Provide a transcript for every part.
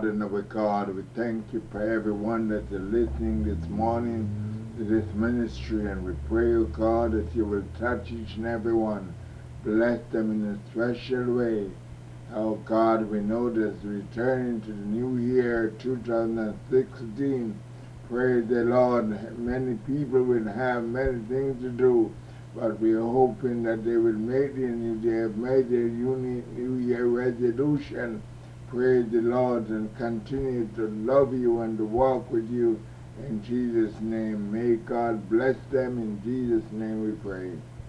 and our God. We thank you for everyone that is listening this morning to this ministry, and we pray, O God, that you will touch each and every one. Bless them in a special way. Oh God, we know that as we return into the new year 2016, praise the Lord, many people will have many things to do, but we are hoping that they will make they have made their New Year resolution. Praise the Lord, and continue to love you and to walk with you in Jesus' name. May God bless them. In Jesus' name we pray.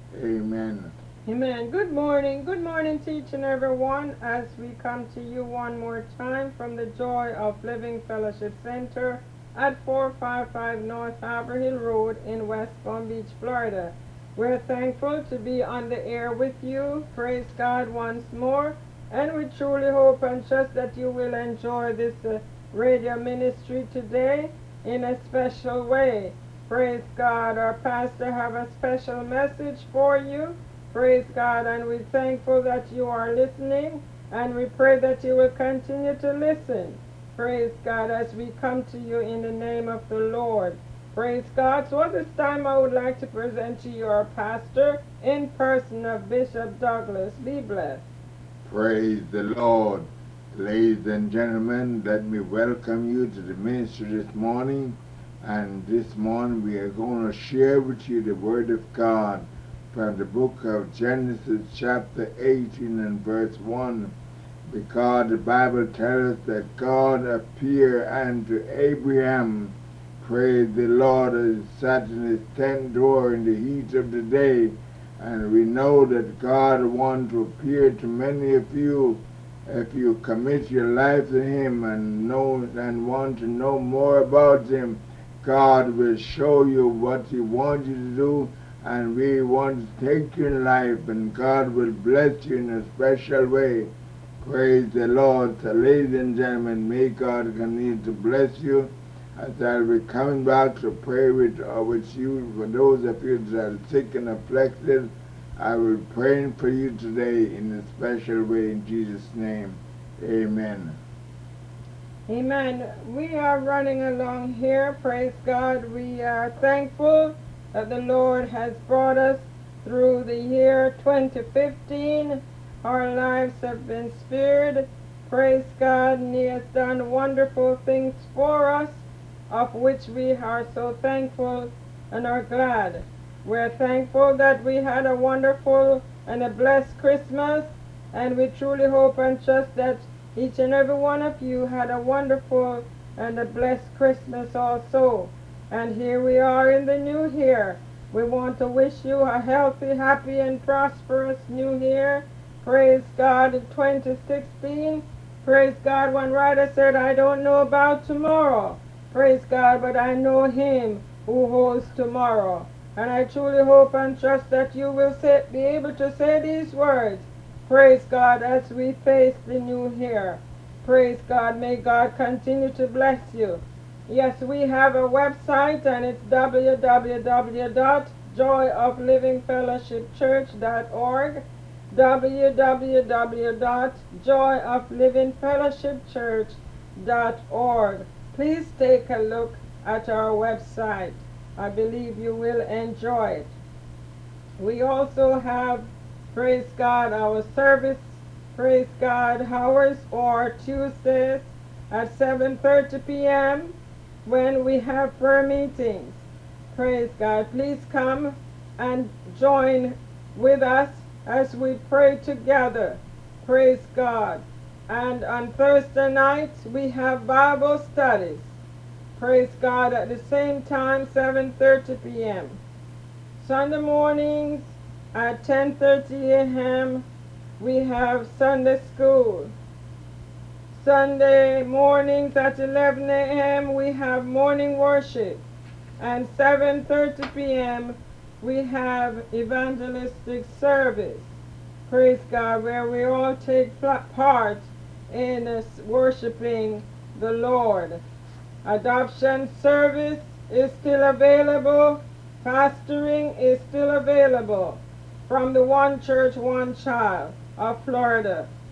Amen. Amen. Good morning to each and everyone as we come to you one more time from the Joy of Living Fellowship Center at 455 North Harbor Hill Road in West Palm Beach, Florida. We're thankful to be on the air with you. Praise God once more. And we truly hope and trust that you will enjoy this radio ministry today in a special way. Praise God. Our pastor have a special message for you. Praise God, and we're thankful that you are listening, and we pray that you will continue to listen. Praise God, as we come to you in the name of the Lord. Praise God. So at this time, I would like to present to you our pastor in person of Bishop Douglas. Be blessed. Praise the Lord. Ladies and gentlemen, let me welcome you to the ministry this morning. And this morning we are going to share with you the Word of God from the book of Genesis chapter 18 and verse 1. Because the Bible tells us that God appeared unto Abraham, praise the Lord, as he sat in his tent door in the heat of the day. And we know that God wants to appear to many of you if you commit your life to Him and know and want to know more about Him. God will show you what He wants you to do, and we want to take your life, and God will bless you in a special way. Praise the Lord. So, ladies and gentlemen, may God continue to bless you. As I'll be coming back to pray with you, for those of you that are sick and afflicted, I will be praying for you today in a special way in Jesus' name. Amen. Amen. We are running along here. Praise God. We are thankful that the Lord has brought us through the year 2015. Our lives have been spared. Praise God. And He has done wonderful things for us, of which we are so thankful and are glad. We're thankful that we had a wonderful and a blessed Christmas, and we truly hope and trust that each and every one of you had a wonderful and a blessed Christmas also. And here we are in the new year. We want to wish you a healthy, happy, and prosperous new year. Praise God in 2016. Praise God. One writer said, I don't know about tomorrow. Praise God, but I know Him who holds tomorrow. And I truly hope and trust that you will be able to say these words. Praise God as we face the new year. Praise God. May God continue to bless you. Yes, we have a website, and it's www.joyoflivingfellowshipchurch.org, www.joyoflivingfellowshipchurch.org. Please take a look at our website. I believe you will enjoy it. We also have, praise God, our service, praise God, hours or Tuesdays at 7:30 p.m. when we have prayer meetings. Praise God. Please come and join with us as we pray together. Praise God. And on Thursday nights we have Bible studies. Praise God, at the same time, 7:30 p.m. Sunday mornings at 10:30 a.m. we have Sunday school. Sunday mornings at 11 a.m. we have morning worship. And 7:30 p.m. we have evangelistic service. Praise God, where we all take part in worshiping the Lord. Adoption service is still available. Pastoring is still available from the One Church, One Child of Florida.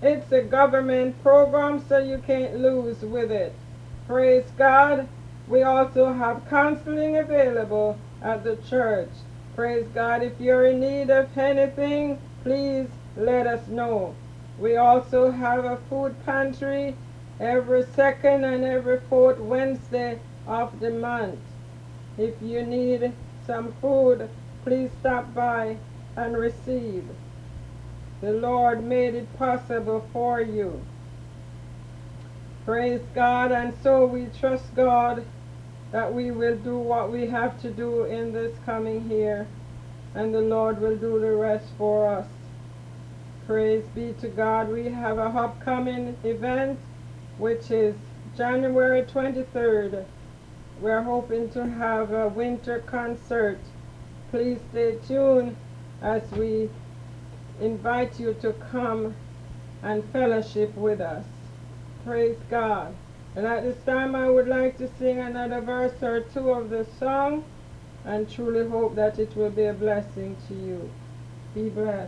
It's a government program, so you can't lose with it. Praise God. We also have counseling available at the church. Praise God. If you're in need of anything, please let us know. We also have a food pantry every second and every fourth Wednesday of the month. If you need some food, please stop by and receive. The Lord made it possible for you. Praise God. And so we trust God that we will do what we have to do in this coming year, and the Lord will do the rest for us. Praise be to God. We have a upcoming event, which is January 23rd. We're hoping to have a winter concert. Please stay tuned as we invite you to come and fellowship with us. Praise God. And at this time I would like to sing another verse or two of the song, and truly hope that it will be a blessing to you. Be blessed.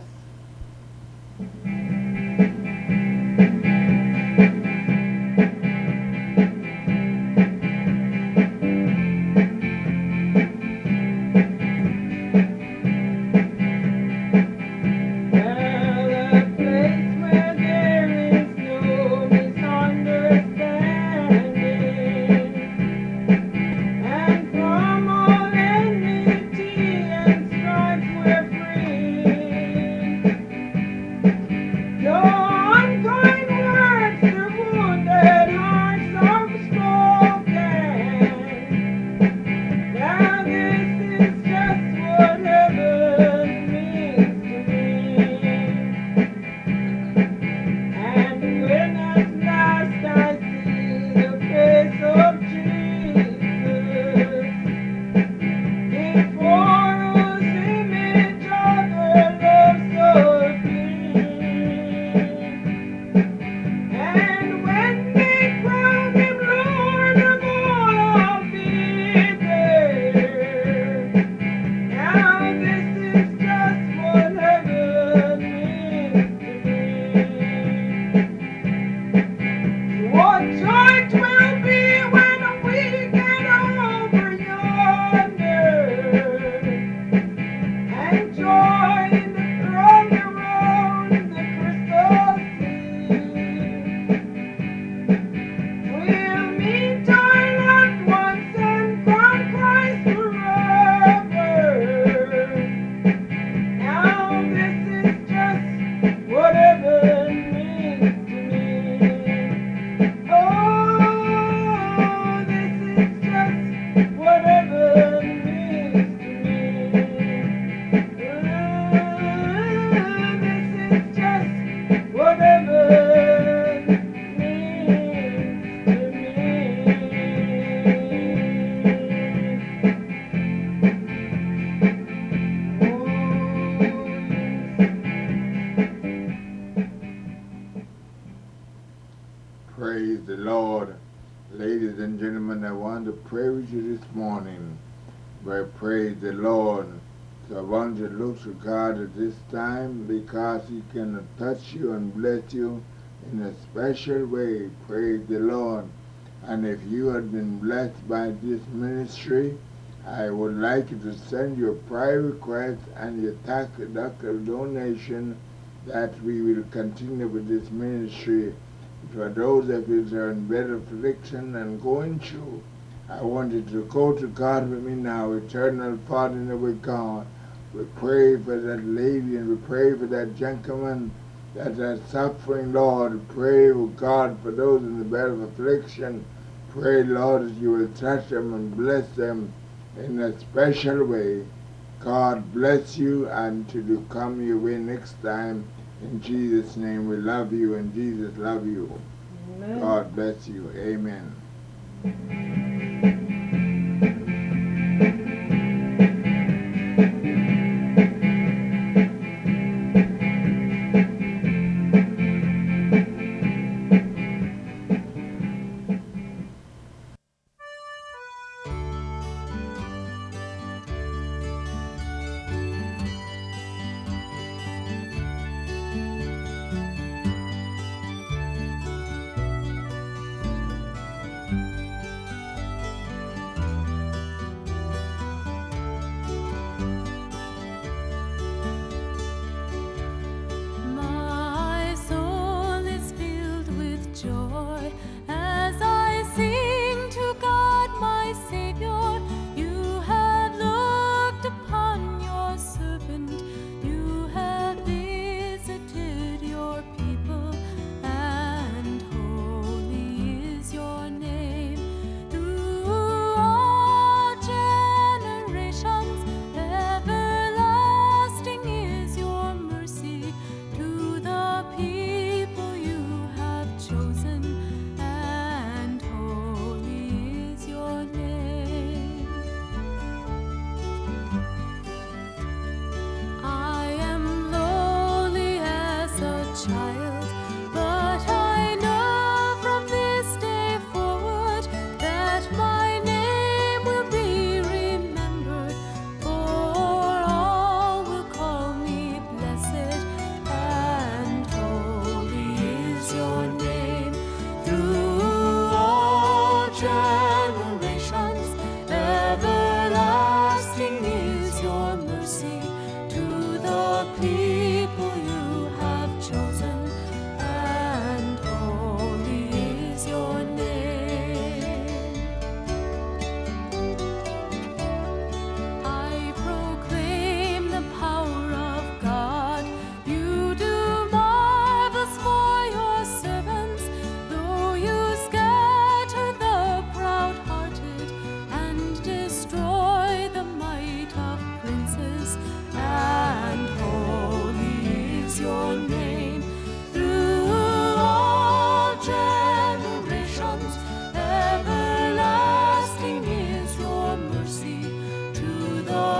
Praise the Lord. Ladies and gentlemen, I want to pray with you this morning. Well, praise the Lord. So I want you to look to God at this time, because He can touch you and bless you in a special way. Praise the Lord. And if you have been blessed by this ministry, I would like you to send your prayer request and your tax-deductible donation, that we will continue with this ministry. For those of you that are in bed of affliction and going through, I want you to go to God with me now. Eternal Father in our God, we pray for that lady and we pray for that gentleman that are suffering, Lord. We pray, oh God, for those in the bed of affliction. Pray, Lord, that you will touch them and bless them in a special way. God bless you, and till you come your way next time, in Jesus' name we love you, and Jesus love you. Amen. God bless you. Amen.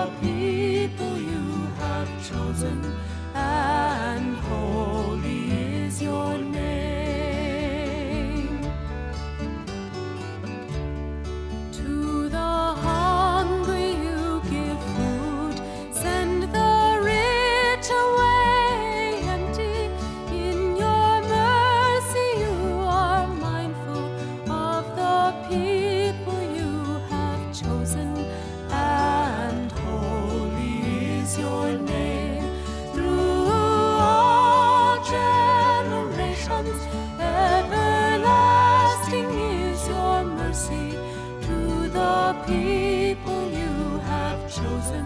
people you have chosen